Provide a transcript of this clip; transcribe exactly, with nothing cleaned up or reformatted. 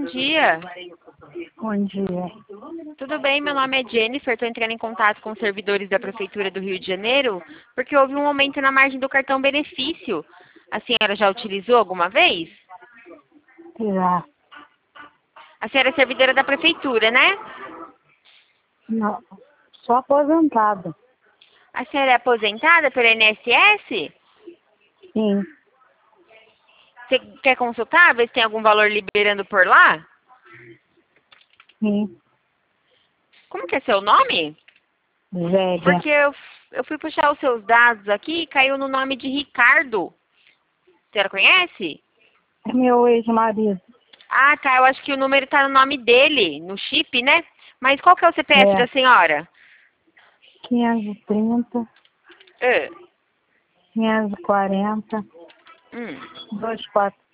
dia. Bom dia. Tudo bem? Meu nome é Jennifer, estou entrando em contato com os servidores da Prefeitura do Rio de Janeiro, porque houve um aumento na margem do cartão benefício. A senhora já utilizou alguma vez? Já. A senhora é servidora da Prefeitura, né? Não. Sou aposentada. A senhora é aposentada pelo I N S S? Sim. Você quer consultar, ver se tem algum valor liberando por lá? Sim. Como que é seu nome? Velha. Porque eu, eu fui puxar os seus dados aqui e caiu no nome de Ricardo. A senhora conhece? É meu ex-marido. Ah, tá. Eu acho que o número tá no nome dele, no chip, né? Mas qual que é o C P F É. da senhora? quinhentos e trinta, Ah, quinhentos e quarenta, hum. duzentos e quatro.